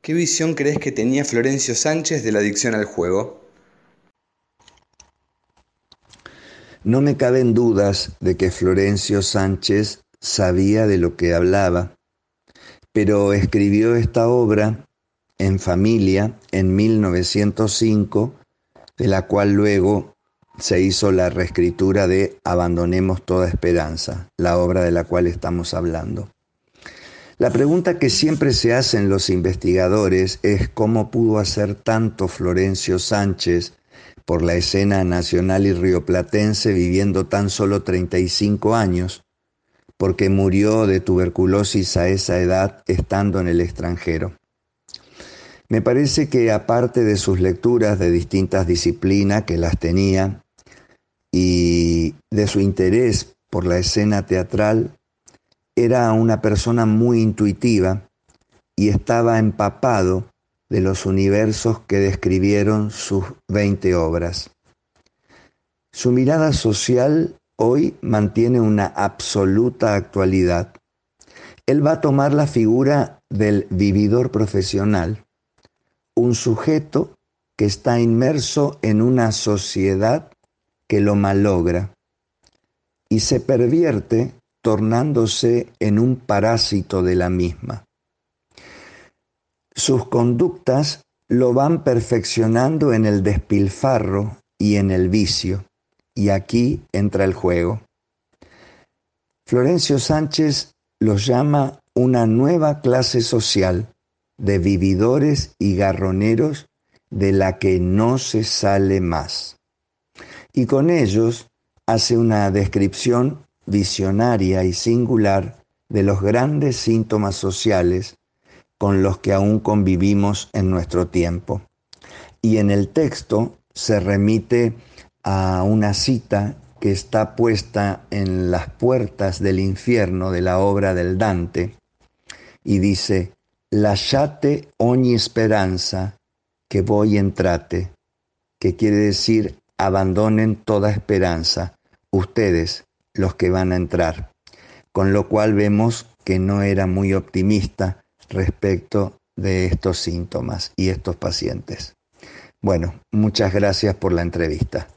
¿Qué visión crees que tenía Florencio Sánchez de la adicción al juego? No me caben dudas de que Florencio Sánchez sabía de lo que hablaba, pero escribió esta obra en familia en 1905, de la cual luego se hizo la reescritura de Abandonemos toda esperanza, la obra de la cual estamos hablando. La pregunta que siempre se hacen los investigadores es cómo pudo hacer tanto Florencio Sánchez por la escena nacional y rioplatense viviendo tan solo 35 años, porque murió de tuberculosis a esa edad estando en el extranjero. Me parece que aparte de sus lecturas de distintas disciplinas que las tenía y de su interés por la escena teatral, era una persona muy intuitiva y estaba empapado de los universos que describieron sus 20 obras. Su mirada social hoy mantiene una absoluta actualidad. Él va a tomar la figura del vividor profesional, un sujeto que está inmerso en una sociedad que lo malogra y se pervierte tornándose en un parásito de la misma. Sus conductas lo van perfeccionando en el despilfarro y en el vicio, y aquí entra el juego. Florencio Sánchez los llama una nueva clase social de vividores y garroneros de la que no se sale más. Y con ellos hace una descripción visionaria y singular de los grandes síntomas sociales con los que aún convivimos en nuestro tiempo. Y en el texto se remite a una cita que está puesta en las puertas del infierno de la obra del Dante y dice: «Lasciate ogni speranza, que voy entrate», que quiere decir abandonen toda esperanza, ustedes los que van a entrar. Con lo cual vemos que no era muy optimista respecto de estos síntomas y estos pacientes. Bueno, muchas gracias por la entrevista.